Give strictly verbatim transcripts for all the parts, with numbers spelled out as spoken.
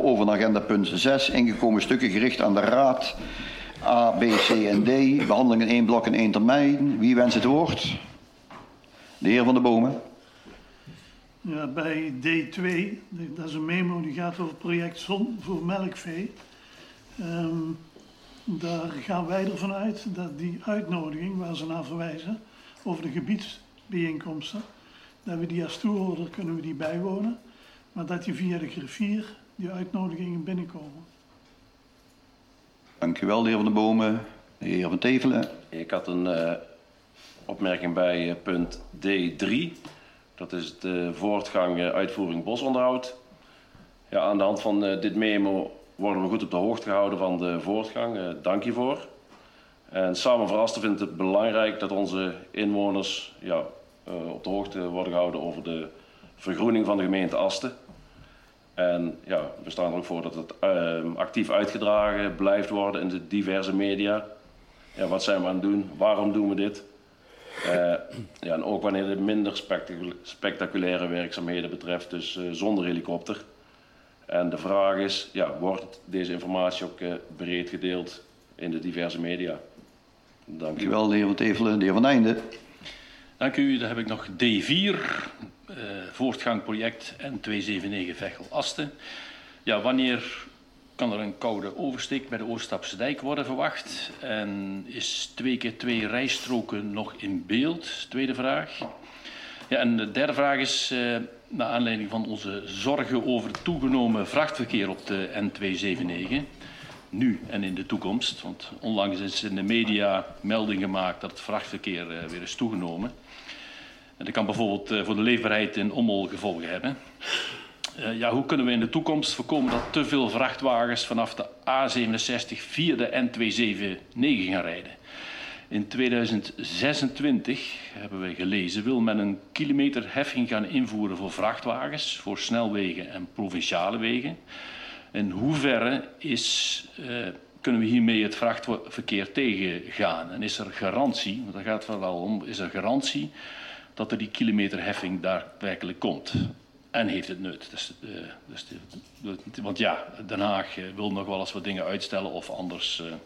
over naar agenda punt zes. Ingekomen stukken gericht aan de Raad. A, B, C en D. Behandeling in één blok in één termijn. Wie wenst het woord? De heer Van der Bomen. Ja, bij D twee, dat is een memo die gaat over project Zon voor melkvee. Um, daar gaan wij ervan uit dat die uitnodiging waar ze naar verwijzen over de gebiedsbijeenkomsten, dat we die als toehoorder kunnen we die bijwonen, maar dat die via de griffier die uitnodigingen binnenkomen. Dank u wel, de heer Van der Bomen. De heer Van Tevelen. Ik had een uh, opmerking bij uh, punt D drie. Dat is de voortgang uh, uitvoering bosonderhoud. Ja, aan de hand van uh, dit memo worden we goed op de hoogte gehouden van de voortgang. Uh, dank hiervoor. En samen verrasten vindt het belangrijk dat onze inwoners ja, uh, op de hoogte worden gehouden over de vergroening van de gemeente Asten. En ja, we staan er ook voor dat het uh, actief uitgedragen blijft worden in de diverse media. Ja, wat zijn we aan het doen? Waarom doen we dit? Uh, ja, en ook wanneer het minder spectacul spectaculaire werkzaamheden betreft, dus uh, zonder helikopter. En de vraag is, ja, wordt deze informatie ook uh, breed gedeeld in de diverse media? Dank u wel, de heer Van Tevelen. De heer Van Einde. Dank u. Dan heb ik nog D vier, uh, voortgang project N tweehonderdzevenennegentig Veghel-Asten. Ja, wanneer kan er een koude oversteek bij de Ooststapse dijk worden verwacht? En is twee keer twee rijstroken nog in beeld? Tweede vraag. Ja, en de derde vraag is, uh, naar aanleiding van onze zorgen over het toegenomen vrachtverkeer op de N tweehonderdzevenennegentig, nu en in de toekomst, want onlangs is in de media melding gemaakt dat het vrachtverkeer uh, weer is toegenomen. En dat kan bijvoorbeeld uh, voor de leefbaarheid in Ommel gevolgen hebben. Uh, ja, hoe kunnen we in de toekomst voorkomen dat te veel vrachtwagens vanaf de A zevenenzestig via de N tweehonderdzevenennegentig gaan rijden? In tweeduizend zesentwintig, hebben we gelezen, wil men een kilometerheffing gaan invoeren voor vrachtwagens, voor snelwegen en provinciale wegen. In hoeverre is, uh, kunnen we hiermee het vrachtverkeer tegengaan? En is er garantie, want daar gaat het wel om, is er garantie dat er die kilometerheffing daadwerkelijk komt? En heeft het nut? Dus, uh, dus de, de, want ja, Den Haag uh, wil nog wel eens wat dingen uitstellen of anders uh,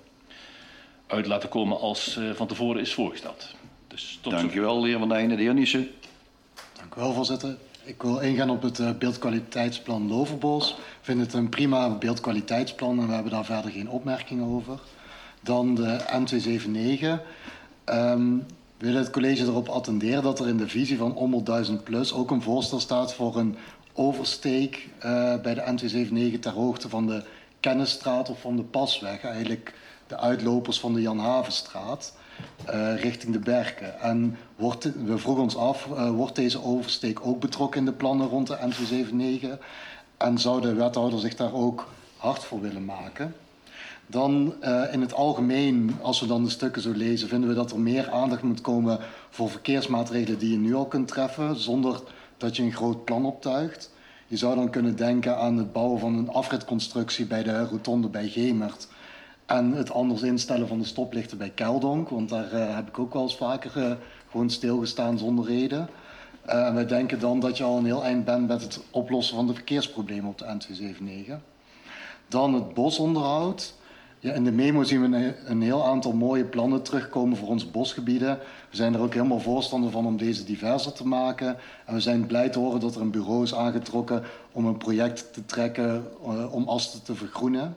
uit laten komen als uh, van tevoren is voorgesteld. Dus tot Dank u wel, de heer Van Einde. De heer Nissen. Dank u wel, voorzitter. Ik wil ingaan op het uh, beeldkwaliteitsplan Loverbos. Ik vind het een prima beeldkwaliteitsplan en we hebben daar verder geen opmerkingen over. Dan de N tweehonderdzevenennegentig. Um, We willen het college erop attenderen dat er in de visie van Ommel duizend plus ook een voorstel staat voor een oversteek uh, bij de N tweehonderdzevenennegentig ter hoogte van de Kennisstraat of van de Pasweg. Eigenlijk de uitlopers van de Jan Havenstraat uh, richting de Berken. En wordt, we vroegen ons af, uh, wordt deze oversteek ook betrokken in de plannen rond de N tweehonderdzevenennegentig? En zou de wethouder zich daar ook hard voor willen maken? Dan uh, in het algemeen, als we dan de stukken zo lezen, vinden we dat er meer aandacht moet komen voor verkeersmaatregelen die je nu al kunt treffen, zonder dat je een groot plan optuigt. Je zou dan kunnen denken aan het bouwen van een afritconstructie bij de rotonde bij Gemert en het anders instellen van de stoplichten bij Keldonk, want daar uh, heb ik ook wel eens vaker uh, gewoon stilgestaan zonder reden. Uh, en wij denken dan dat je al een heel eind bent met het oplossen van de verkeersproblemen op de N tweehonderdzevenennegentig. Dan het bosonderhoud. Ja, in de memo zien we een, een heel aantal mooie plannen terugkomen voor onze bosgebieden. We zijn er ook helemaal voorstander van om deze diverser te maken. En we zijn blij te horen dat er een bureau is aangetrokken om een project te trekken uh, om Asten te vergroenen.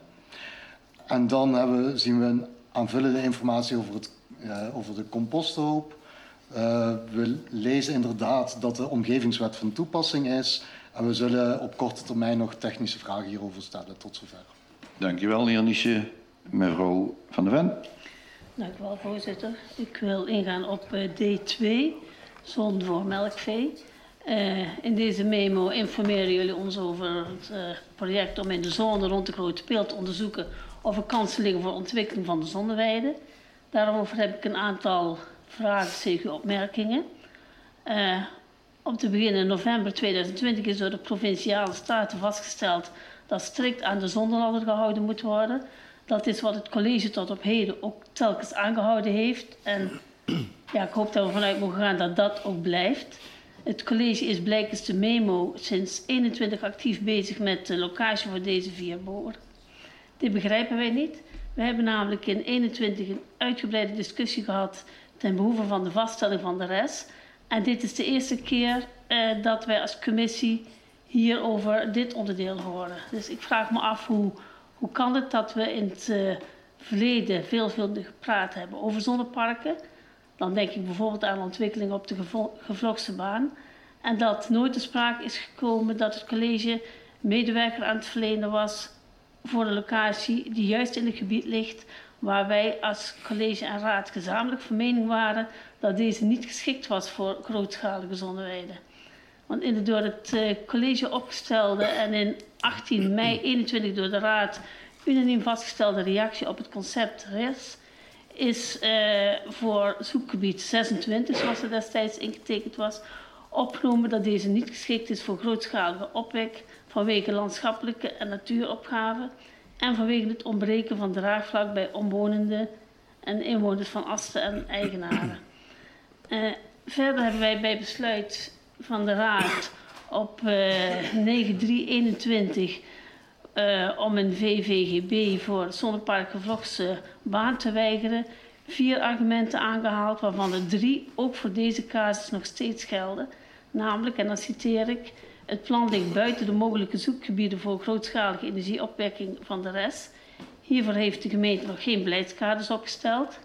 En dan hebben we, zien we een aanvullende informatie over, het, uh, over de composthoop. Uh, we lezen inderdaad dat de omgevingswet van toepassing is. En we zullen op korte termijn nog technische vragen hierover stellen. Tot zover. Dank u wel, heer Nissen. Mevrouw Van der Ven. Dank u wel, voorzitter. Ik wil ingaan op uh, D twee, zon voor melkvee. Uh, in deze memo informeren jullie ons over het uh, project om in de zone rond de Grote Peel te onderzoeken of er kansen liggen voor ontwikkeling van de zonneweide. Daarover heb ik een aantal vragen, C Q-opmerkingen. Uh, om te beginnen, in november tweeduizend twintig is door de provinciale staten vastgesteld dat strikt aan de zonneladder gehouden moet worden. Dat is wat het college tot op heden ook telkens aangehouden heeft. En ja, ik hoop dat we vanuit mogen gaan dat dat ook blijft. Het college is blijkens de memo sinds eenentwintig actief bezig met de locatie voor deze vier boren. Dit begrijpen wij niet. We hebben namelijk in eenentwintig een uitgebreide discussie gehad ten behoeve van de vaststelling van de res. En dit is de eerste keer uh, dat wij als commissie hier over dit onderdeel horen. Dus ik vraag me af hoe, hoe kan het dat we in het uh, verleden veelvuldig gepraat hebben over zonneparken. Dan denk ik bijvoorbeeld aan ontwikkeling op de Gevlokse baan. En dat nooit te sprake is gekomen dat het college medewerker aan het verlenen was voor de locatie die juist in het gebied ligt waar wij als college en raad gezamenlijk van mening waren dat deze niet geschikt was voor grootschalige zonneweiden. Want in de door het uh, college opgestelde en in achttien mei eenentwintig door de raad unaniem vastgestelde reactie op het concept R I S is uh, voor zoekgebied zesentwintig, zoals er destijds ingetekend was, opgenomen dat deze niet geschikt is voor grootschalige opwek vanwege landschappelijke en natuuropgaven en vanwege het ontbreken van draagvlak bij omwonenden en inwoners van Asten en eigenaren. Uh, verder hebben wij bij besluit van de raad op uh, negen drie eenentwintig uh, om een V V G B voor het zonnepark Gevlokse baan te weigeren vier argumenten aangehaald, waarvan er drie ook voor deze casus nog steeds gelden. Namelijk, en dan citeer ik, het plan ligt buiten de mogelijke zoekgebieden voor grootschalige energieopwekking van de R E S. Hiervoor heeft de gemeente nog geen beleidskaders opgesteld.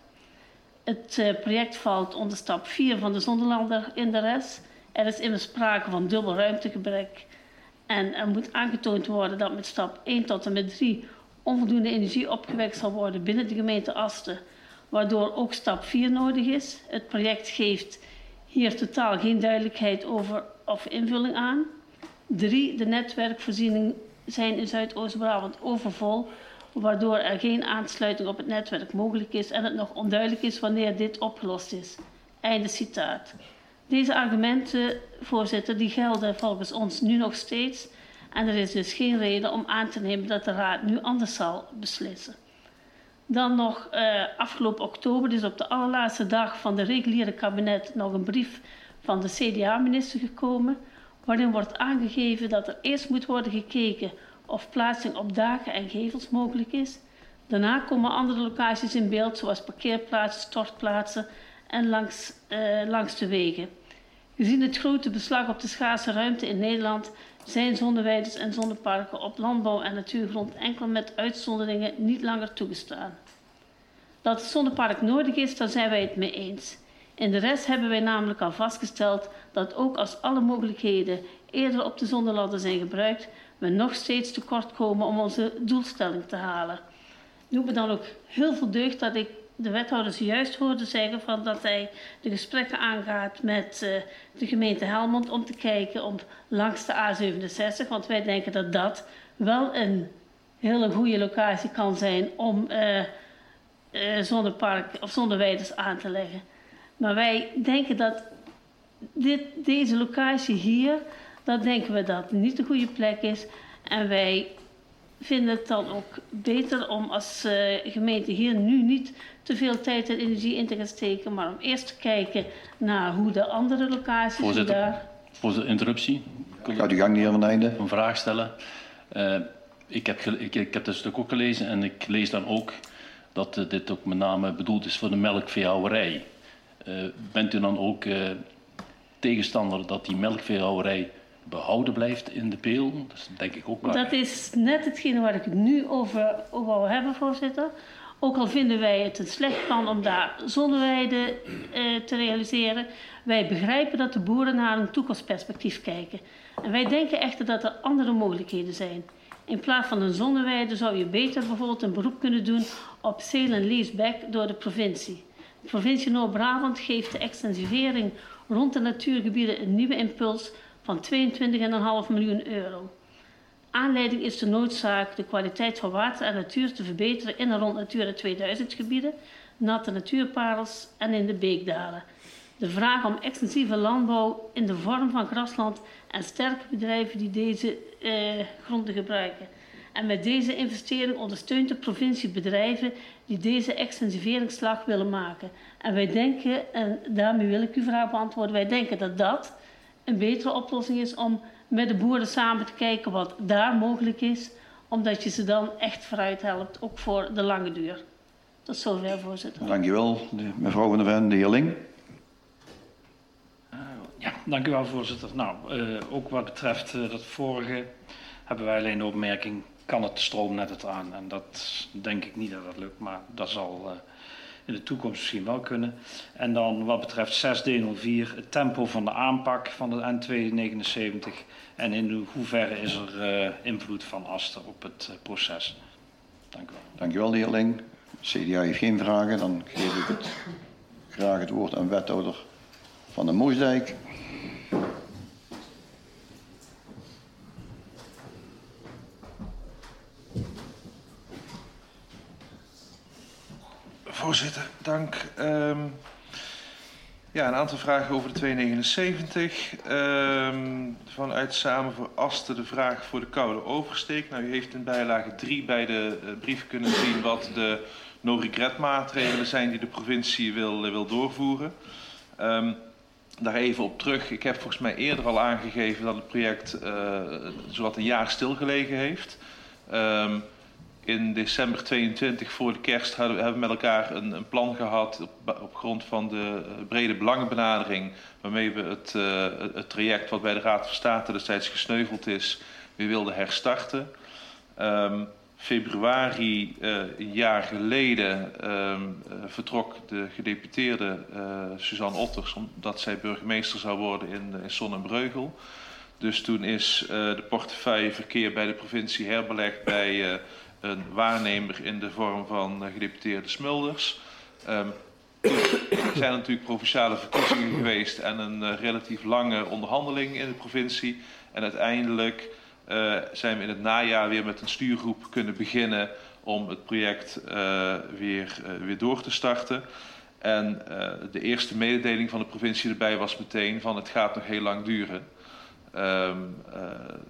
Het uh, project valt onder stap vier van de Zonderlander in de R E S. Er is immers sprake van dubbel ruimtegebrek. En er moet aangetoond worden dat met stap één tot en met drie onvoldoende energie opgewekt zal worden binnen de gemeente Asten, waardoor ook stap vier nodig is. Het project geeft hier totaal geen duidelijkheid over of invulling aan. Drie, de netwerkvoorzieningen zijn in Zuidoost-Brabant overvol, waardoor er geen aansluiting op het netwerk mogelijk is en het nog onduidelijk is wanneer dit opgelost is. Einde citaat. Deze argumenten, voorzitter, die gelden volgens ons nu nog steeds en er is dus geen reden om aan te nemen dat de raad nu anders zal beslissen. Dan nog uh, afgelopen oktober, dus op de allerlaatste dag van de reguliere kabinet, nog een brief van de C D A-minister gekomen, waarin wordt aangegeven dat er eerst moet worden gekeken of plaatsing op daken en gevels mogelijk is. Daarna komen andere locaties in beeld, zoals parkeerplaatsen, stortplaatsen en langs, uh, langs de wegen. Gezien het grote beslag op de schaarse ruimte in Nederland zijn zonneweiden en zonneparken op landbouw- en natuurgrond enkel met uitzonderingen niet langer toegestaan. Dat het zonnepark nodig is, daar zijn wij het mee eens. In de rest hebben wij namelijk al vastgesteld dat ook als alle mogelijkheden eerder op de Zonderlander zijn gebruikt, we nog steeds tekort komen om onze doelstelling te halen. Doe me dan ook heel veel deugd dat ik de wethouders juist hoorde zeggen van dat hij de gesprekken aangaat met uh, de gemeente Helmond om te kijken om langs de A zevenenzestig, want wij denken dat dat wel een hele goede locatie kan zijn om uh, uh, zonnepark of zonneweiders aan te leggen. Maar wij denken dat dit, deze locatie hier, dat denken we dat niet de goede plek is en wij vinden het dan ook beter om als uh, gemeente hier nu niet te veel tijd en energie in te gaan steken, maar om eerst te kijken naar hoe de andere locaties Voorzitter, daar... Voorzitter, interruptie. Gaat uw gang niet aan het einde? Een vraag stellen. Uh, ik, heb ik, ik heb dat stuk ook gelezen en ik lees dan ook dat uh, dit ook met name bedoeld is voor de melkveehouderij. Uh, bent u dan ook uh, tegenstander dat die melkveehouderij behouden blijft in de peel? Dat is denk ik ook waar. Dat is net hetgene waar ik het nu over, over wou hebben, voorzitter. Ook al vinden wij het een slecht plan om daar zonneweiden uh, te realiseren. Wij begrijpen dat de boeren naar een toekomstperspectief kijken. En wij denken echter dat er andere mogelijkheden zijn. In plaats van een zonneweide zou je beter bijvoorbeeld een beroep kunnen doen op sale en leaseback door de provincie. De provincie Noord-Brabant geeft de extensivering rond de natuurgebieden een nieuwe impuls van tweeëntwintig komma vijf miljoen euro. Aanleiding is de noodzaak de kwaliteit van water en natuur te verbeteren in en rond Natura tweeduizend gebieden, natte natuurparels en in de beekdalen. De vraag om extensieve landbouw in de vorm van grasland en sterke bedrijven die deze uh, gronden gebruiken. En met deze investering ondersteunt de provincie bedrijven die deze extensiveringsslag willen maken. En wij denken, en daarmee wil ik uw vraag beantwoorden, wij denken dat dat een betere oplossing is om met de boeren samen te kijken wat daar mogelijk is, omdat je ze dan echt vooruit helpt, ook voor de lange duur. Tot zover, voorzitter. Dankjewel, de, mevrouw Van der Ven, de heer Ling. Uh, ja, dank u wel, voorzitter. Nou, uh, ook wat betreft uh, dat vorige hebben wij alleen de opmerking, kan het de stroomnet het aan? En dat denk ik niet dat dat lukt, maar dat zal uh, in de toekomst misschien wel kunnen. En dan wat betreft zes D nul vier, het tempo van de aanpak van de N tweehonderdnegenenzeventig en in hoeverre is er uh, invloed van Aster op het uh, proces. Dank u wel. Dankjewel, de heer Ling. C D A heeft geen vragen, dan geef ik het graag het woord aan wethouder Van den Moosdijk. Voorzitter, dank. Um, ja, een aantal vragen over de tweehonderdnegenenzeventig. Um, vanuit Samen voor Aster de vraag voor de koude oversteek. Nou, u heeft in bijlage drie bij de uh, brief kunnen zien wat de no-regret maatregelen zijn die de provincie wil, uh, wil doorvoeren. Um, daar even op terug. Ik heb volgens mij eerder al aangegeven dat het project uh, zowat een jaar stilgelegen heeft. Um, In december tweeëntwintig voor de kerst hebben we met elkaar een, een plan gehad op, op grond van de brede belangenbenadering, waarmee we het, uh, het traject wat bij de Raad van State destijds gesneuveld is, weer wilden herstarten. Um, februari uh, een jaar geleden um, uh, vertrok de gedeputeerde uh, Suzanne Otters, omdat zij burgemeester zou worden in, in Zon en Breugel. Dus toen is uh, de portefeuille verkeer bij de provincie herbelegd bij uh, een waarnemer in de vorm van uh, gedeputeerde Smulders. Um, er zijn natuurlijk provinciale verkiezingen geweest en een uh, relatief lange onderhandeling in de provincie. En uiteindelijk uh, zijn we in het najaar weer met een stuurgroep kunnen beginnen om het project uh, weer, uh, weer door te starten. En uh, de eerste mededeling van de provincie erbij was meteen van het gaat nog heel lang duren. Um, uh,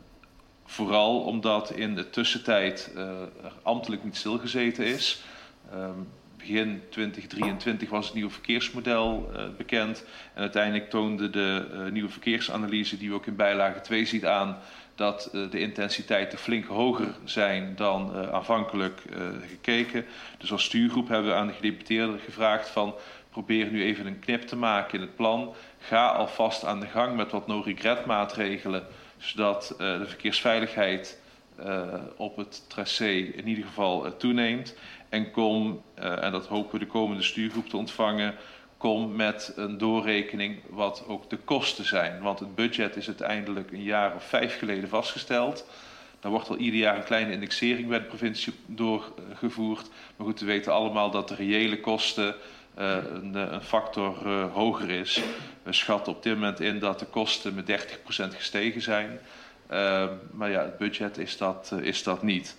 Vooral omdat in de tussentijd uh, er ambtelijk niet stilgezeten is. Um, begin twintig drieëntwintig was het nieuwe verkeersmodel uh, bekend. En uiteindelijk toonde de uh, nieuwe verkeersanalyse, die u ook in bijlage twee ziet aan, dat uh, de intensiteiten flink hoger zijn dan uh, aanvankelijk uh, gekeken. Dus als stuurgroep hebben we aan de gedeputeerde gevraagd van probeer nu even een knip te maken in het plan. Ga alvast aan de gang met wat no-regret maatregelen, zodat uh, de verkeersveiligheid uh, op het tracé in ieder geval uh, toeneemt. En kom, uh, en dat hopen we de komende stuurgroep te ontvangen, kom met een doorrekening wat ook de kosten zijn. Want het budget is uiteindelijk een jaar of vijf geleden vastgesteld. Daar wordt al ieder jaar een kleine indexering bij de provincie doorgevoerd. Maar goed, we weten allemaal dat de reële kosten uh, een, een factor uh, hoger is. We schatten op dit moment in dat de kosten met dertig procent gestegen zijn. Uh, maar ja, het budget is dat, uh, is dat niet.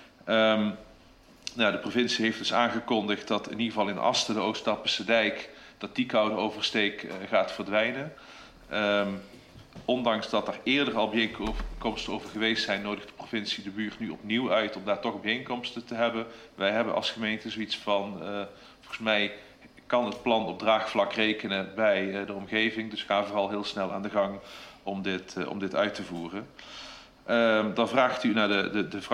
Um, nou, de provincie heeft dus aangekondigd dat in ieder geval in Asten, de Oostappense dijk, dat die koude oversteek uh, gaat verdwijnen. Um, ondanks dat er eerder al bijeenkomsten over geweest zijn, nodigt de provincie de buurt nu opnieuw uit om daar toch bijeenkomsten te hebben. Wij hebben als gemeente zoiets van, uh, volgens mij kan het plan op draagvlak rekenen bij uh, de omgeving. Dus ga vooral heel snel aan de gang om dit, uh, om dit uit te voeren. Uh, dan vraagt u naar de, de, de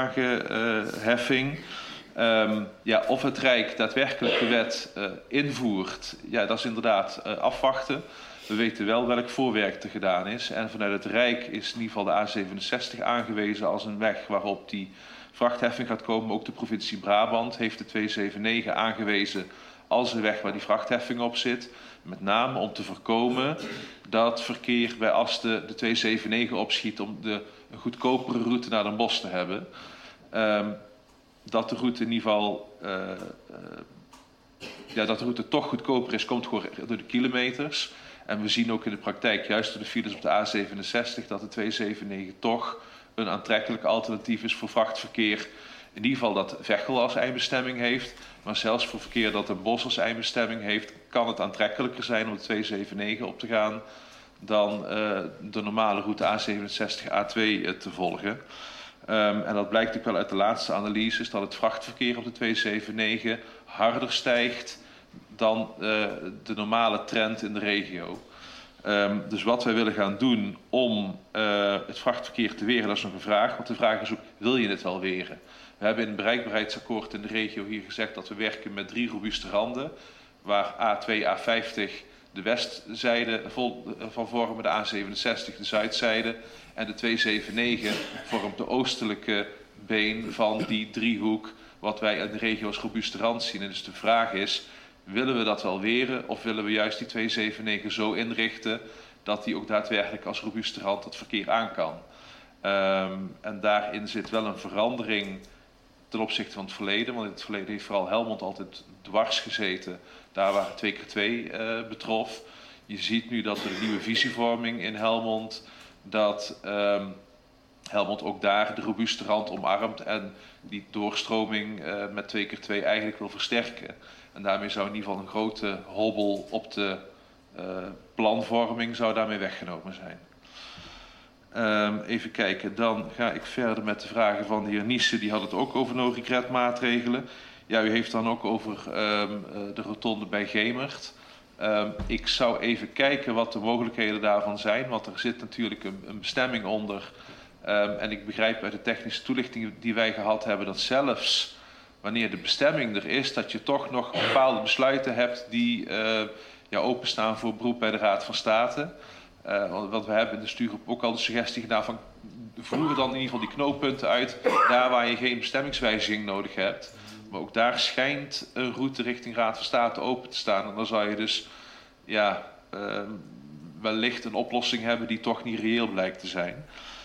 vrachtwagenheffing. Uh, um, ja, of het Rijk daadwerkelijk de wet uh, invoert, ja, dat is inderdaad uh, afwachten. We weten wel welk voorwerk er gedaan is. En vanuit het Rijk is in ieder geval de A zevenenzestig aangewezen als een weg waarop die vrachtheffing gaat komen. Ook de provincie Brabant heeft de tweehonderdnegenenzeventig aangewezen als een weg waar die vrachtheffing op zit. Met name om te voorkomen dat verkeer bij Asten de tweehonderdzevenennegentig opschiet om de, een goedkopere route naar Den Bosch te hebben. Um, dat de route in ieder geval, uh, uh, ja, dat de route toch goedkoper is, komt gewoon door de kilometers. En we zien ook in de praktijk, juist door de files op de A zevenenzestig, dat de tweehonderdzevenennegentig toch een aantrekkelijk alternatief is voor vrachtverkeer. In ieder geval dat Veghel als eindbestemming heeft. Maar zelfs voor verkeer dat Den Bosch als eindbestemming heeft, kan het aantrekkelijker zijn om de tweehonderdzevenennegentig op te gaan dan uh, de normale route A zevenenzestig A twee uh, te volgen. Um, en dat blijkt ook wel uit de laatste analyses, dat het vrachtverkeer op de tweehonderdzevenennegentig harder stijgt dan uh, de normale trend in de regio. Um, dus wat wij willen gaan doen om uh, het vrachtverkeer te weren, dat is nog een vraag. Want de vraag is ook, wil je het wel weren? We hebben in het bereikbaarheidsakkoord in de regio hier gezegd dat we werken met drie robuuste randen. Waar A twee, A vijftig de westzijde van vormen, de A zevenenzestig de zuidzijde. En de tweehonderdzevenennegentig vormt de oostelijke been van die driehoek wat wij in de regio als robuuste rand zien. En dus de vraag is, willen we dat wel weren of willen we juist die tweehonderdzevenennegentig zo inrichten dat die ook daadwerkelijk als robuuste rand het verkeer aan kan? Um, en daarin zit wel een verandering ten opzichte van het verleden. Want in het verleden heeft vooral Helmond altijd dwars gezeten. Daar waar het twee keer twee uh, betrof. Je ziet nu dat er een nieuwe visievorming in Helmond. Dat um, Helmond ook daar de robuuste rand omarmt. En die doorstroming uh, met twee keer twee eigenlijk wil versterken. En daarmee zou in ieder geval een grote hobbel op de uh, planvorming zou daarmee weggenomen zijn. Um, even kijken, dan ga ik verder met de vragen van de heer Niesen. Die had het ook over no-regret maatregelen. Ja, u heeft dan ook over um, de rotonde bij Gemert. Um, ik zou even kijken wat de mogelijkheden daarvan zijn. Want er zit natuurlijk een, een bestemming onder. Um, en ik begrijp uit de technische toelichtingen die wij gehad hebben dat zelfs wanneer de bestemming er is, dat je toch nog bepaalde besluiten hebt die uh, ja, openstaan voor beroep bij de Raad van State. Uh, want we hebben in de stuurgroep ook al de suggestie gedaan van voer dan in ieder geval die knooppunten uit daar waar je geen bestemmingswijziging nodig hebt. Maar ook daar schijnt een route richting Raad van State open te staan. En dan zou je dus ja, uh, wellicht een oplossing hebben die toch niet reëel blijkt te zijn.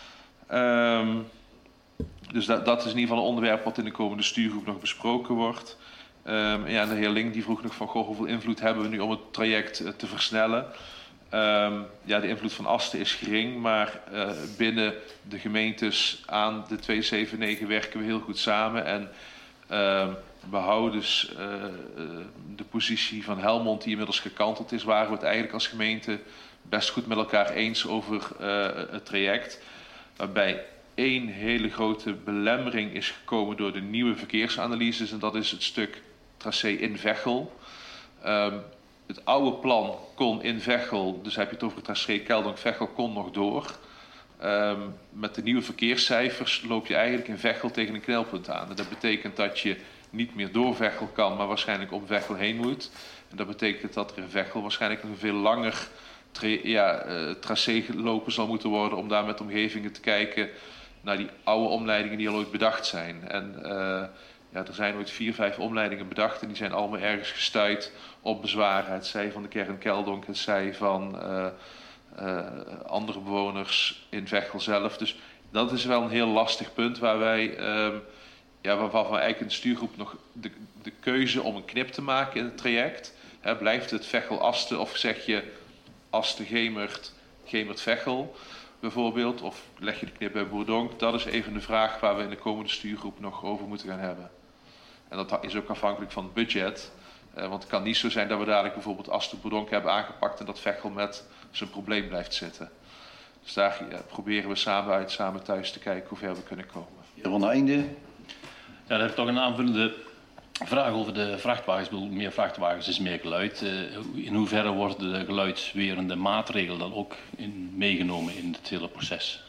Um, dus dat, dat is in ieder geval een onderwerp wat in de komende stuurgroep nog besproken wordt. Um, ja, en de heer Ling die vroeg nog van goh, hoeveel invloed hebben we nu om het traject uh, te versnellen. Um, ja, de invloed van Asten is gering, maar uh, binnen de gemeentes aan de tweehonderdzevenennegentig werken we heel goed samen. En uh, we houden dus uh, uh, de positie van Helmond die inmiddels gekanteld is, waren we het eigenlijk als gemeente best goed met elkaar eens over uh, het traject. Waarbij één hele grote belemmering is gekomen door de nieuwe verkeersanalyses en dat is het stuk tracé in Veghel. Um, Het oude plan kon in Veghel, dus heb je het over het tracé Keldonk-Veghel, kon nog door. Um, met de nieuwe verkeerscijfers loop je eigenlijk in Veghel tegen een knelpunt aan. En dat betekent dat je niet meer door Veghel kan, maar waarschijnlijk om Veghel heen moet. En dat betekent dat er in Veghel waarschijnlijk nog een veel langer tra ja, uh, tracé gelopen zal moeten worden om daar met omgevingen te kijken naar die oude omleidingen die al ooit bedacht zijn. En uh, ja, er zijn ooit vier, vijf omleidingen bedacht en die zijn allemaal ergens gestuit op bezwaren. Het zij van de kern Keldonk, het zij van uh, uh, andere bewoners in Veghel zelf. Dus dat is wel een heel lastig punt waar wij, um, ja, waarvan we eigenlijk in de stuurgroep nog de, de keuze om een knip te maken in het traject. He, blijft het Veghel-Asten of zeg je Asten-Gemert, Gemert-Veghel bijvoorbeeld? Of leg je de knip bij Boerdonk? Dat is even de vraag waar we in de komende stuurgroep nog over moeten gaan hebben. En dat is ook afhankelijk van het budget. Uh, want het kan niet zo zijn dat we dadelijk bijvoorbeeld Asten-Boerdonk hebben aangepakt en dat Veghel met zijn probleem blijft zitten. Dus daar uh, proberen we samen uit, samen thuis te kijken hoe ver we kunnen komen. Heer Van Einde. Ja, daar heb ik toch een aanvullende vraag over de vrachtwagens. Ik bedoel, meer vrachtwagens is meer geluid. Uh, in hoeverre worden de geluidswerende maatregelen dan ook in, meegenomen in het hele proces?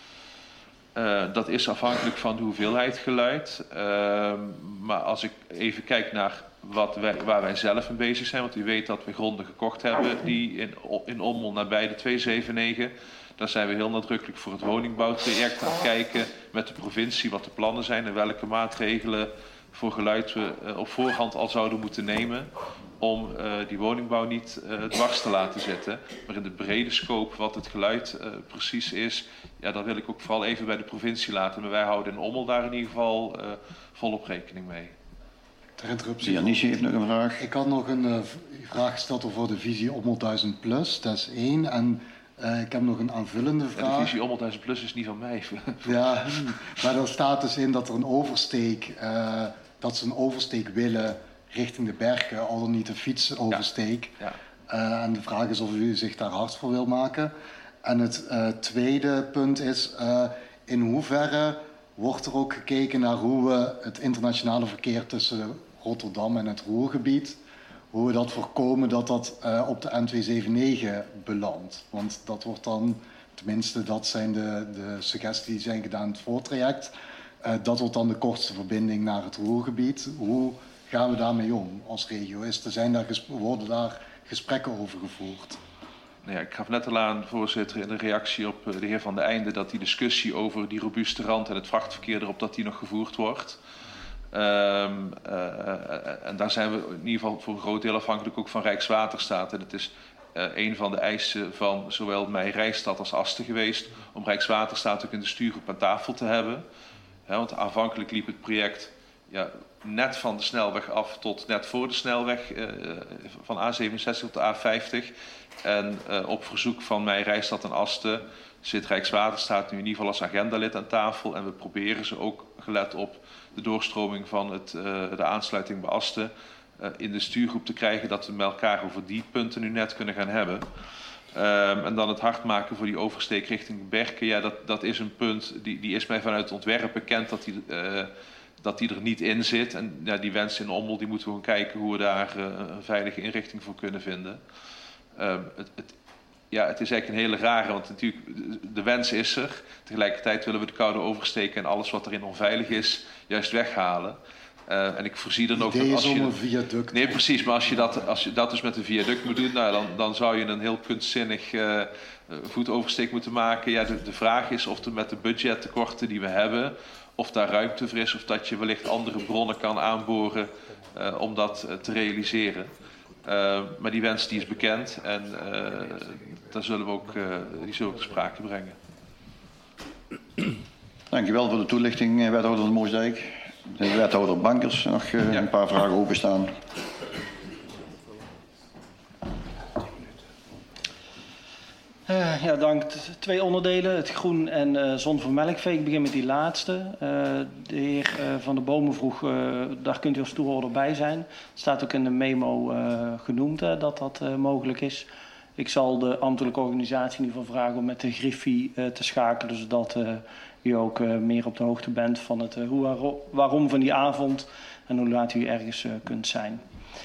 Uh, dat is afhankelijk van de hoeveelheid geluid. Uh, maar als ik even kijk naar wat wij, waar wij zelf mee bezig zijn, want u weet dat we gronden gekocht hebben die in, in Ommel nabij de tweehonderdzevenennegentig. Daar zijn we heel nadrukkelijk voor het woningbouwtraject aan het kijken met de provincie wat de plannen zijn en welke maatregelen voor geluid we uh, op voorhand al zouden moeten nemen om uh, die woningbouw niet uh, dwars te laten zetten. Maar in de brede scope wat het geluid uh, precies is, ja, dat wil ik ook vooral even bij de provincie laten. Maar wij houden in Ommel daar in ieder geval uh, volop rekening mee. Ter interruptie. De heer Niesen heeft nog een vraag. Ik had nog een uh, vraag gesteld over de visie Ommel duizend plus, dat is één. En uh, ik heb nog een aanvullende vraag. Ja, de visie Ommel duizend plus is niet van mij. Ja, maar er staat dus in dat er een oversteek, uh, dat ze een oversteek willen richting de bergen, al dan niet een fietsoversteek. Ja. Ja. Uh, en de vraag is of u zich daar hard voor wil maken. En het uh, tweede punt is, uh, in hoeverre wordt er ook gekeken naar hoe we het internationale verkeer tussen Rotterdam en het Ruhrgebied, hoe we dat voorkomen dat dat uh, op de N tweehonderdnegenenzeventig belandt. Want dat wordt dan, tenminste dat zijn de, de suggesties die zijn gedaan in het voortraject, uh, dat wordt dan de kortste verbinding naar het Ruhrgebied. Hoe gaan we daarmee om als regio? Is, er zijn daar worden daar gesprekken over gevoerd? Nou ja, ik gaf net al aan, voorzitter, in een reactie op de heer Van de Einde, dat die discussie over die robuuste rand en het vrachtverkeer erop, dat die nog gevoerd wordt. Um, uh, en daar zijn we in ieder geval voor een groot deel afhankelijk ook van Rijkswaterstaat. En het is uh, een van de eisen van zowel mij Rijstad als Asten geweest om Rijkswaterstaat ook in de stuurgroep aan tafel te hebben. He, want aanvankelijk liep het project ja, net van de snelweg af tot net voor de snelweg, uh, van A zevenenzestig tot A vijftig. En uh, op verzoek van mij Rijstad en Asten zit Rijkswaterstaat nu in ieder geval als agendalid aan tafel. En we proberen ze ook, gelet op de doorstroming van het, uh, de aansluiting bij Asten, uh, in de stuurgroep te krijgen, dat we met elkaar over die punten nu net kunnen gaan hebben. Um, en dan het hard maken voor die oversteek richting Berken. Ja, dat, dat is een punt, die, die is mij vanuit het ontwerp bekend dat die, uh, dat die er niet in zit. En ja, die wens in Ommel, die moeten we gewoon kijken hoe we daar uh, een veilige inrichting voor kunnen vinden. Um, het, het, ja, het is eigenlijk een hele rare, want natuurlijk de wens is er. Tegelijkertijd willen we de koude oversteken en alles wat erin onveilig is, juist weghalen. Uh, en ik voorzie dan ook dat als je een viaduct. Nee, precies. Maar als je dat, als je dat dus met een viaduct moet doen, nou, dan, dan zou je een heel kunstzinnig uh, voetoversteek moeten maken. Ja, de, de vraag is of er met de budgettekorten die we hebben, of daar ruimte voor is, of dat je wellicht andere bronnen kan aanboren uh, om dat uh, te realiseren. Uh, maar die wens die is bekend en uh, daar zullen we ook, uh, die zullen we te sprake brengen. Dankjewel voor de toelichting, wethouder van Moosdijk. De wethouder Bankers, nog uh, ja. een paar vragen openstaan. Uh, ja, dank. Twee onderdelen, het groen en uh, zon voor melkvee. Ik begin met die laatste. Uh, de heer uh, Van der Bomen vroeg, uh, daar kunt u als toehoorder bij zijn. Het staat ook in de memo uh, genoemd uh, dat dat uh, mogelijk is. Ik zal de ambtelijke organisatie in ieder geval vragen om met de Griffie uh, te schakelen, zodat uh, u ook uh, meer op de hoogte bent van het uh, hoe, waarom van die avond en hoe laat u ergens uh, kunt zijn.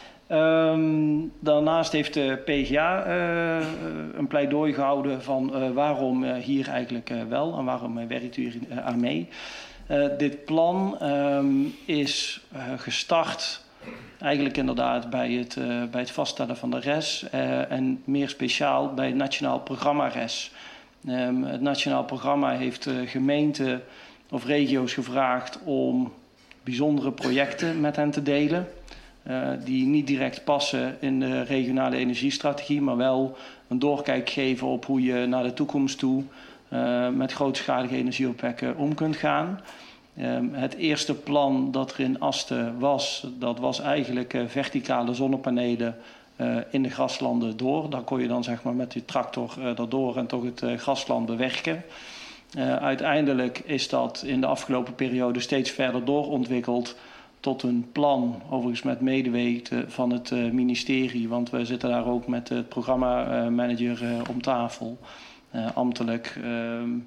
Um, daarnaast heeft de P G A uh, een pleidooi gehouden van uh, waarom uh, hier eigenlijk uh, wel en waarom uh, werkt u hier uh, aan mee. Uh, dit plan um, is uh, gestart eigenlijk inderdaad bij het, uh, bij het vaststellen van de R E S uh, en meer speciaal bij het Nationaal Programma R E S. Um, het Nationaal Programma heeft uh, gemeenten of regio's gevraagd om bijzondere projecten met hen te delen. Uh, die niet direct passen in de regionale energiestrategie, maar wel een doorkijk geven op hoe je naar de toekomst toe uh, met grootschalige energieopwekken om kunt gaan. Um, het eerste plan dat er in Asten was, dat was eigenlijk uh, verticale zonnepanelen uh, in de graslanden door. Daar kon je dan zeg maar met je tractor uh, daardoor en toch het uh, grasland bewerken. Uh, uiteindelijk is dat in de afgelopen periode steeds verder doorontwikkeld tot een plan, overigens met medeweten van het uh, ministerie, want we zitten daar ook met de programmamanager uh, om tafel, uh, ambtelijk, uh,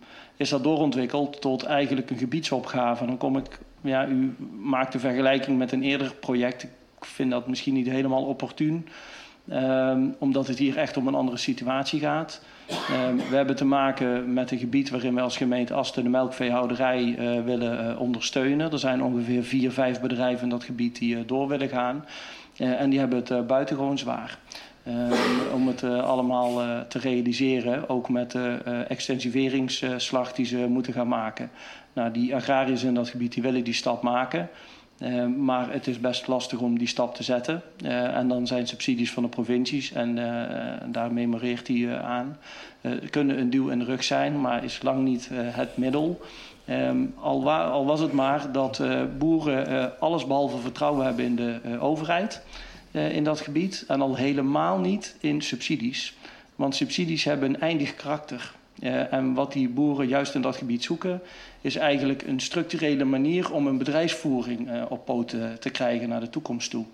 is dat doorontwikkeld tot eigenlijk een gebiedsopgave. Dan kom ik, ja, u maakt de vergelijking met een eerder project. Ik vind dat misschien niet helemaal opportun, uh, omdat het hier echt om een andere situatie gaat. Uh, we hebben te maken met een gebied waarin we als gemeente Asten de melkveehouderij uh, willen uh, ondersteunen. Er zijn ongeveer vier, vijf bedrijven in dat gebied die uh, door willen gaan. Uh, en die hebben het uh, buitengewoon zwaar. Uh, om het uh, allemaal uh, te realiseren, ook met de uh, extensiveringsslag die ze moeten gaan maken. Nou, die agrariërs in dat gebied die willen die stap maken. Uh, maar het is best lastig om die stap te zetten. Uh, en dan zijn subsidies van de provincies en uh, daar memoreert hij uh, aan. Uh, kunnen een duw in de rug zijn, maar is lang niet uh, het middel. Um, al, wa al was het maar dat uh, boeren uh, alles behalve vertrouwen hebben in de uh, overheid uh, in dat gebied. En al helemaal niet in subsidies. Want subsidies hebben een eindig karakter. Uh, en wat die boeren juist in dat gebied zoeken, is eigenlijk een structurele manier om een bedrijfsvoering uh, op poot uh, te krijgen naar de toekomst toe.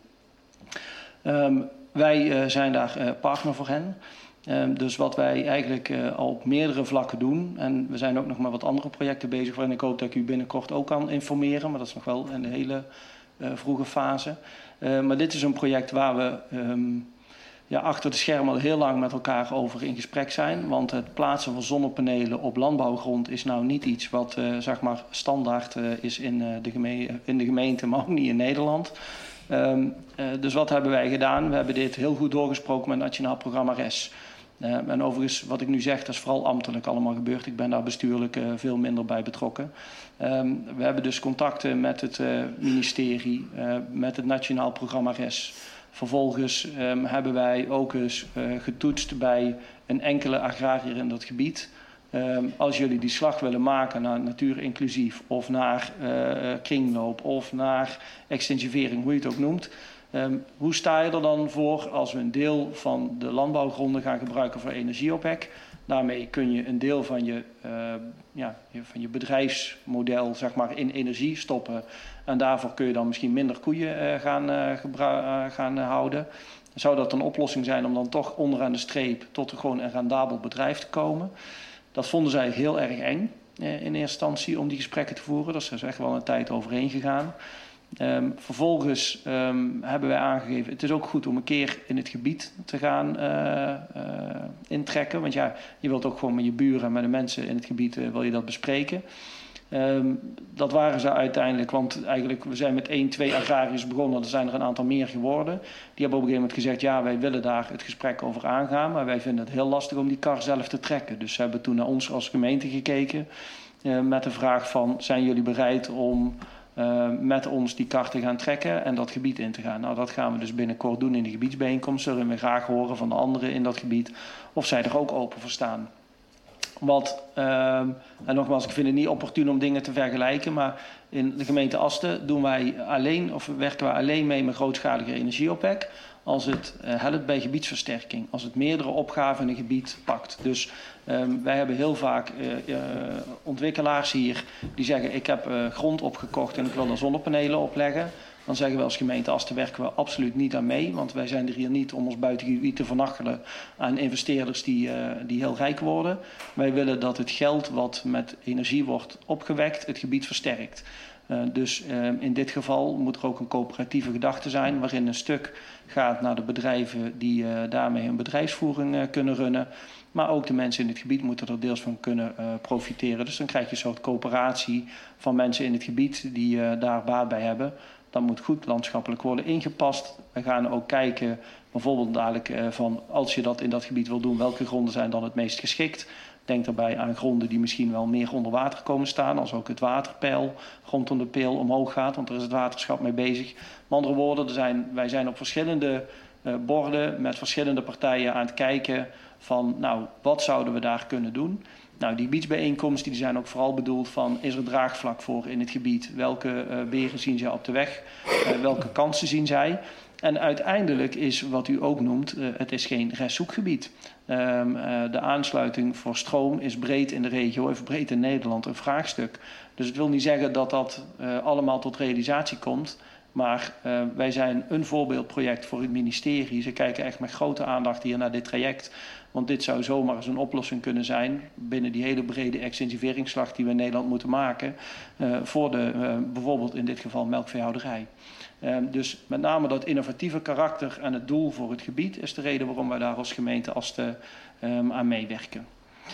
Um, wij uh, zijn daar uh, partner voor hen. Um, dus wat wij eigenlijk uh, al op meerdere vlakken doen, en we zijn ook nog met wat andere projecten bezig waarin ik hoop dat ik u binnenkort ook kan informeren, maar dat is nog wel een hele uh, vroege fase. Uh, maar dit is een project waar we um, ja, achter de schermen al heel lang met elkaar over in gesprek zijn. Want het plaatsen van zonnepanelen op landbouwgrond is nou niet iets wat uh, zeg maar standaard uh, is in, uh, de geme- in de gemeente, maar ook niet in Nederland. Um, uh, dus wat hebben wij gedaan? We hebben dit heel goed doorgesproken met het Nationaal Programma R E S. Uh, en overigens, wat ik nu zeg, dat is vooral ambtelijk allemaal gebeurd. Ik ben daar bestuurlijk uh, veel minder bij betrokken. Um, we hebben dus contacten met het uh, ministerie, uh, met het Nationaal Programma R E S. Vervolgens um, hebben wij ook eens uh, getoetst bij een enkele agrariër in dat gebied. Um, als jullie die slag willen maken naar natuur inclusief of naar uh, kringloop of naar extensivering, hoe je het ook noemt. Um, hoe sta je er dan voor als we een deel van de landbouwgronden gaan gebruiken voor energieopwek? Daarmee kun je een deel van je, uh, ja, van je bedrijfsmodel zeg maar, in energie stoppen. En daarvoor kun je dan misschien minder koeien uh, gaan, uh, gebru- uh, gaan uh, houden. Zou dat een oplossing zijn om dan toch onderaan de streep tot gewoon een rendabel bedrijf te komen? Dat vonden zij heel erg eng uh, in eerste instantie om die gesprekken te voeren. Daar is echt wel een tijd overheen gegaan. Um, vervolgens um, hebben wij aangegeven, het is ook goed om een keer in het gebied te gaan uh, uh, intrekken. Want ja, je wilt ook gewoon met je buren en met de mensen in het gebied uh, wil je dat bespreken. Um, dat waren ze uiteindelijk, want eigenlijk we zijn met één, twee agrariërs begonnen. Er zijn er een aantal meer geworden. Die hebben op een gegeven moment gezegd, ja, wij willen daar het gesprek over aangaan. Maar wij vinden het heel lastig om die kar zelf te trekken. Dus ze hebben toen naar ons als gemeente gekeken uh, met de vraag van, zijn jullie bereid om Uh, met ons die kar te gaan trekken en dat gebied in te gaan. Nou, dat gaan we dus binnenkort doen in de gebiedsbijeenkomst. Zullen we graag horen van de anderen in dat gebied of zij er ook open voor staan. Wat, uh, en nogmaals, ik vind het niet opportun om dingen te vergelijken, maar in de gemeente Asten doen wij alleen, of werken wij alleen mee met grootschalige energieopwek als het uh, helpt bij gebiedsversterking, als het meerdere opgaven in een gebied pakt. Dus um, wij hebben heel vaak uh, uh, ontwikkelaars hier die zeggen, ik heb uh, grond opgekocht en ik wil er zonnepanelen opleggen. Dan zeggen we als gemeente Asten werken we absoluut niet aan mee, want wij zijn er hier niet om ons buitengebied te vernachelen aan investeerders die, uh, die heel rijk worden. Wij willen dat het geld wat met energie wordt opgewekt het gebied versterkt. Uh, dus uh, in dit geval moet er ook een coöperatieve gedachte zijn waarin een stuk gaat naar de bedrijven die uh, daarmee een bedrijfsvoering uh, kunnen runnen. Maar ook de mensen in het gebied moeten er deels van kunnen uh, profiteren. Dus dan krijg je een soort coöperatie van mensen in het gebied die uh, daar baat bij hebben. Dat moet goed landschappelijk worden ingepast. We gaan ook kijken, bijvoorbeeld dadelijk uh, van als je dat in dat gebied wil doen, welke gronden zijn dan het meest geschikt. Denk daarbij aan gronden die misschien wel meer onder water komen staan, als ook het waterpeil rondom de peel omhoog gaat, want daar is het waterschap mee bezig. Met andere woorden, er zijn, wij zijn op verschillende uh, borden met verschillende partijen aan het kijken van, nou, wat zouden we daar kunnen doen? Nou, die gebiedsbijeenkomsten die zijn ook vooral bedoeld van, is er draagvlak voor in het gebied? Welke uh, beren zien zij op de weg? Uh, welke kansen zien zij? En uiteindelijk is, wat u ook noemt, uh, het is geen restzoekgebied. Um, uh, de aansluiting voor stroom is breed in de regio, even breed in Nederland, een vraagstuk. Dus het wil niet zeggen dat dat uh, allemaal tot realisatie komt. Maar uh, wij zijn een voorbeeldproject voor het ministerie. Ze kijken echt met grote aandacht hier naar dit traject. Want dit zou zomaar eens een oplossing kunnen zijn binnen die hele brede extensiveringsslag die we in Nederland moeten maken. Uh, voor de, uh, bijvoorbeeld in dit geval melkveehouderij. Uh, dus met name dat innovatieve karakter en het doel voor het gebied is de reden waarom wij daar als gemeente Asten um, aan meewerken.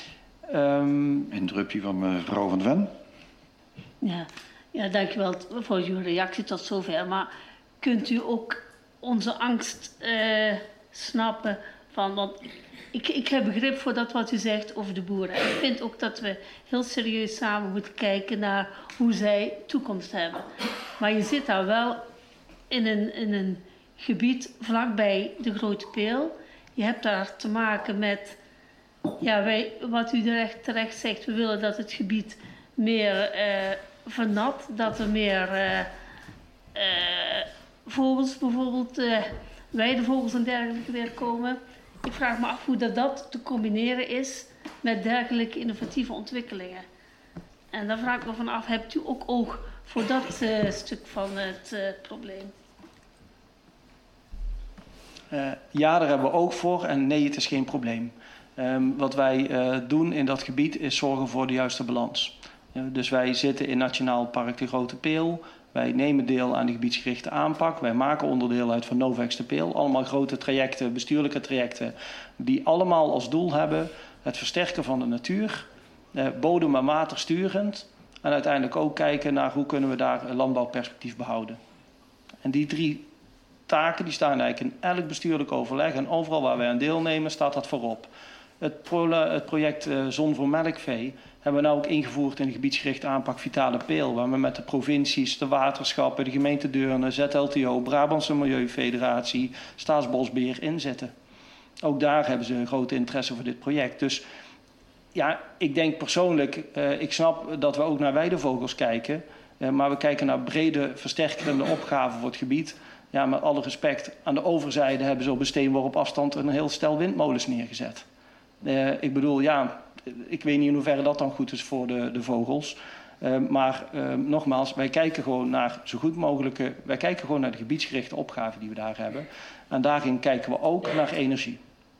Um, Interruptie van mevrouw Van Ven. Ja, ja, dankjewel voor uw reactie tot zover. Maar kunt u ook onze angst uh, snappen van, want ik, ik heb begrip voor dat wat u zegt over de boeren. En ik vind ook dat we heel serieus samen moeten kijken naar hoe zij toekomst hebben. Maar je zit daar wel in een, in een gebied vlakbij de Grote Peel. Je hebt daar te maken met, ja, wij, wat u terecht, terecht zegt, we willen dat het gebied meer uh, vernat, dat er meer uh, uh, vogels, bijvoorbeeld uh, weidevogels en dergelijke weer komen. Ik vraag me af hoe dat, dat te combineren is met dergelijke innovatieve ontwikkelingen. En dan vraag ik me van af, hebt u ook oog voor dat uh, stuk van het uh, probleem? Uh, ja, daar hebben we oog voor en nee, het is geen probleem. Um, wat wij uh, doen in dat gebied is zorgen voor de juiste balans. Uh, dus wij zitten in Nationaal Park de Grote Peel. Wij nemen deel aan de gebiedsgerichte aanpak. Wij maken onderdeel uit van Novex de Peel. Allemaal grote trajecten, bestuurlijke trajecten, die allemaal als doel hebben het versterken van de natuur, eh, bodem- en watersturend. En uiteindelijk ook kijken naar hoe kunnen we daar een landbouwperspectief behouden. En die drie taken die staan eigenlijk in elk bestuurlijk overleg. En overal waar wij aan deelnemen staat dat voorop. Het, pro het project uh, Zon voor Melkvee hebben we nou ook ingevoerd in de gebiedsgerichte aanpak Vitale Peel. Waar we met de provincies, de waterschappen, de gemeente Deurne, Z L T O, Brabantse Milieufederatie, Staatsbosbeheer inzetten. Ook daar hebben ze een grote interesse voor dit project. Dus ja, ik denk persoonlijk, uh, ik snap dat we ook naar weidevogels kijken. Uh, maar we kijken naar brede, versterkende opgaven voor het gebied. Ja, met alle respect, aan de overzijde hebben ze op een steenworp op afstand een heel stel windmolens neergezet. Uh, ik bedoel, ja, ik weet niet in hoeverre dat dan goed is voor de, de vogels. Uh, maar uh, nogmaals, wij kijken gewoon naar zo goed mogelijke, wij kijken gewoon naar de gebiedsgerichte opgaven die we daar hebben. En daarin kijken we ook naar energie.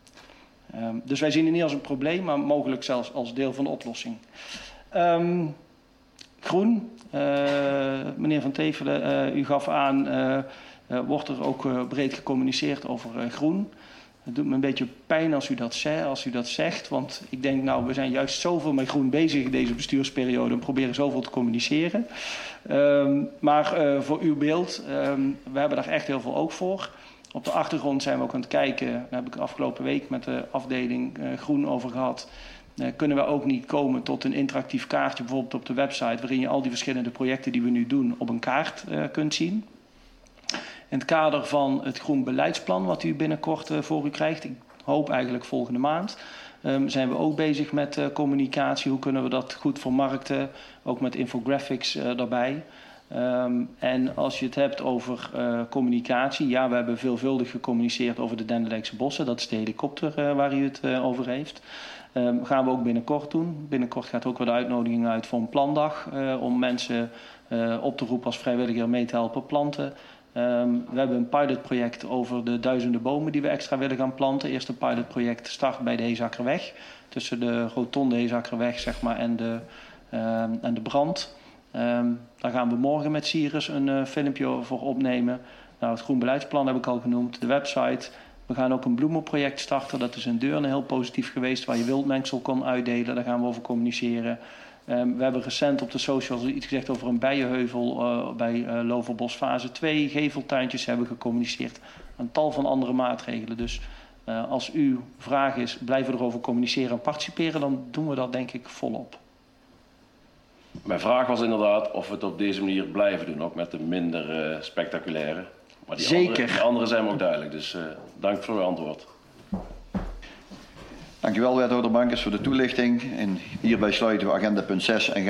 Um, dus wij zien het niet als een probleem, maar mogelijk zelfs als deel van de oplossing. Um, groen, uh, meneer Van Tevelen, uh, u gaf aan, uh, uh, wordt er ook uh, breed gecommuniceerd over uh, groen. Het doet me een beetje pijn als u dat, zei, als u dat zegt, want ik denk nou, we zijn juist zoveel met groen bezig in deze bestuursperiode en proberen zoveel te communiceren. Um, maar uh, voor uw beeld, um, we hebben daar echt heel veel oog voor. Op de achtergrond zijn we ook aan het kijken, daar heb ik afgelopen week met de afdeling uh, Groen over gehad. Uh, kunnen we ook niet komen tot een interactief kaartje, bijvoorbeeld op de website, waarin je al die verschillende projecten die we nu doen op een kaart uh, kunt zien. In het kader van het groen beleidsplan wat u binnenkort uh, voor u krijgt, ik hoop eigenlijk volgende maand, um, zijn we ook bezig met uh, communicatie. Hoe kunnen we dat goed vermarkten, ook met infographics uh, daarbij. Um, en als je het hebt over uh, communicatie, ja, we hebben veelvuldig gecommuniceerd over de Denderdijkse bossen. Dat is de helikopter uh, waar u het uh, over heeft. Um, gaan we ook binnenkort doen. Binnenkort gaat ook weer de uitnodiging uit voor een plandag uh, om mensen uh, op te roepen als vrijwilliger mee te helpen planten. Um, we hebben een pilotproject over de duizenden bomen die we extra willen gaan planten. Eerst een pilotproject start bij de Heezakkerweg, tussen de rotonde Heezakkerweg zeg maar, en, de, um, en de brand. Um, daar gaan we morgen met Sirius een uh, filmpje voor opnemen. Nou, het groen beleidsplan heb ik al genoemd, de website. We gaan ook een bloemenproject starten. Dat is in Deurne heel positief geweest, waar je wildmengsel kon uitdelen. Daar gaan we over communiceren. Um, we hebben recent op de socials iets gezegd over een bijenheuvel uh, bij uh, Loverbos fase twee. Geveltuintjes hebben we gecommuniceerd. Een tal van andere maatregelen. Dus uh, als uw vraag is, blijven we erover communiceren en participeren, dan doen we dat denk ik volop. Mijn vraag was inderdaad of we het op deze manier blijven doen, ook met de minder uh, spectaculaire. Maar die Zeker. Andere, die andere zijn me ook duidelijk, dus uh, dank voor uw antwoord. Dankjewel, wethouder Bankers, voor de toelichting. En hierbij sluiten we agenda punt zes en